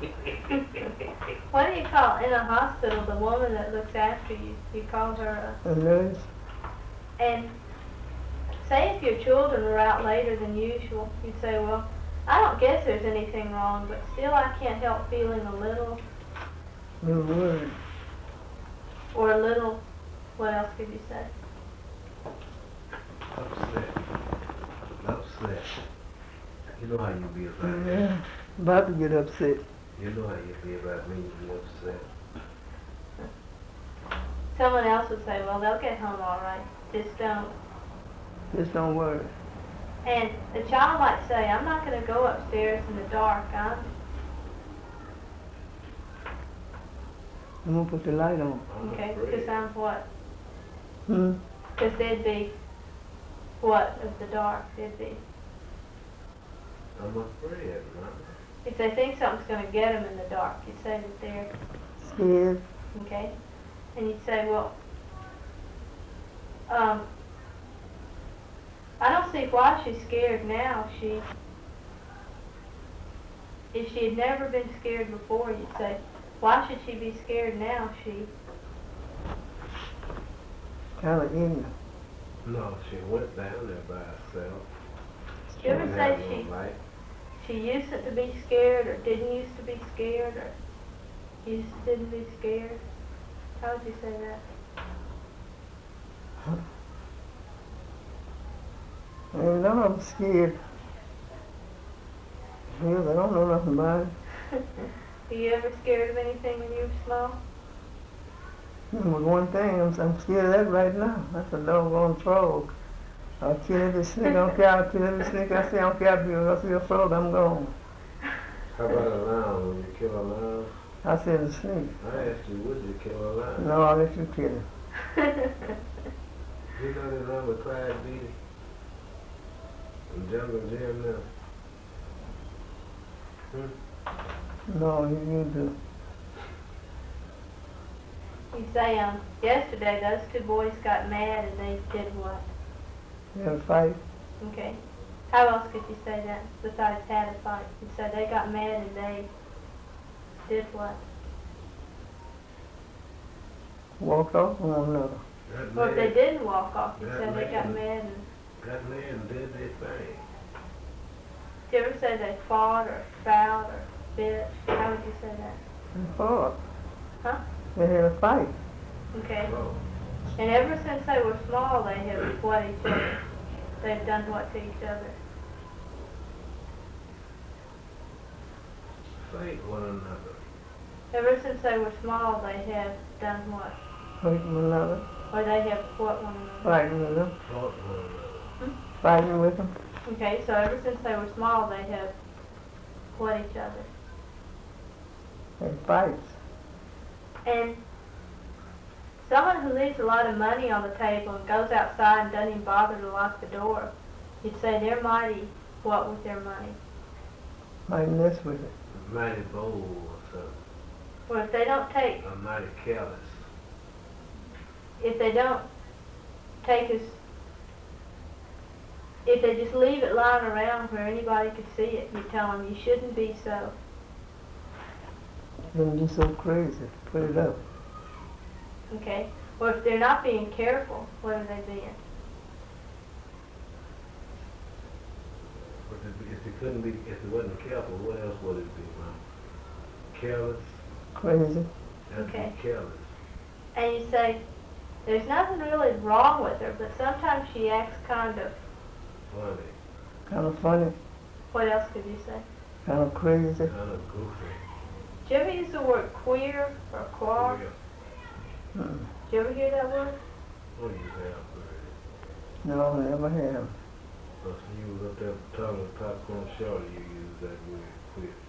What do you call, in a hospital, the woman that looks after you? You call her A nurse? and say if your children are out later than usual, you'd say, well, I don't guess there's anything wrong, but still I can't help feeling a little, Little word. or a little, what else could you say? Upset. Upset. You know how you be about me. Yeah. About to get upset. You know how you be about me. You be upset. Someone else would say, well, they'll get home all right. Just don't. Just don't worry. And the child might say, I'm not going to go upstairs in the dark. I'm gonna put the light on. Okay, because I'm what? Hmm? Because they'd be what of the dark? They'd be. I'm afraid, Mama. If they think something's going to get them in the dark, you'd say that they're, Scared. okay? And you'd say, well, I don't see why she's scared now. If she had never been scared before, you'd say, why should she be scared now? Kinda ignorant. No, she went down there by herself. Did you ever Didn't say have no light. she used to be scared, or didn't used to be scared, or used to didn't be scared? How would you say that? Ain't none of them scared. Yes, I don't know nothing about it. Were you ever scared of anything when you were small? But one thing, I'm scared of that right now. That's a doggone frog. I'll kill every snake. I don't care. I'll kill every snake. I say I don't care if I see a frog, I'm gone. How about a lion? When you kill a lion? I said a snake. I asked you, would you kill a lion? No, I'll let you kill him. You know the number Clyde Beatty? And Jungle Jim now? No, you do. You say, yesterday those two boys got mad and they did what? You have a fight? Okay. How else could you say that besides had a fight? You say they got mad and they did what? Walk off on one another. Or if they didn't walk off, you say they got mad and... That man did their thing. Did you ever say they fought or fought or bit? How would you say that? They fought. Huh? They had a fight. Okay. Oh, And ever since they were small, they have what each other. They've done what to each other. fight one another. Ever since they were small, they have done what? Fighting one another. Or they have fought one another. Fighting with them. Fought one another. Fighting with them. Okay, so ever since they were small, they have what each other. Had fights. And someone who leaves a lot of money on the table and goes outside and doesn't even bother to lock the door, you'd say they're mighty what with their money. Might mess with it. Mighty bold or something. Or if they don't take, Or mighty careless. if they don't take us, if they just leave it lying around where anybody could see it, you tell them you shouldn't be so. Don't be so crazy. Put it up. Okay? Or if they're not being careful, what are they being? But if they couldn't be, if they wasn't careful, what else would it be, Mom? Careless? Crazy. That'd Okay. be careless. And you say, there's nothing really wrong with her, but sometimes she acts kind of, Funny. Kind of funny. what else could you say? Kind of crazy. Kind of goofy. Did you ever use the word queer or quar? Yeah. Mm. Did you ever hear that word? What do you have for it? No, never have. Because when you was up there talking with Popcorn Shorty, you used that word quick.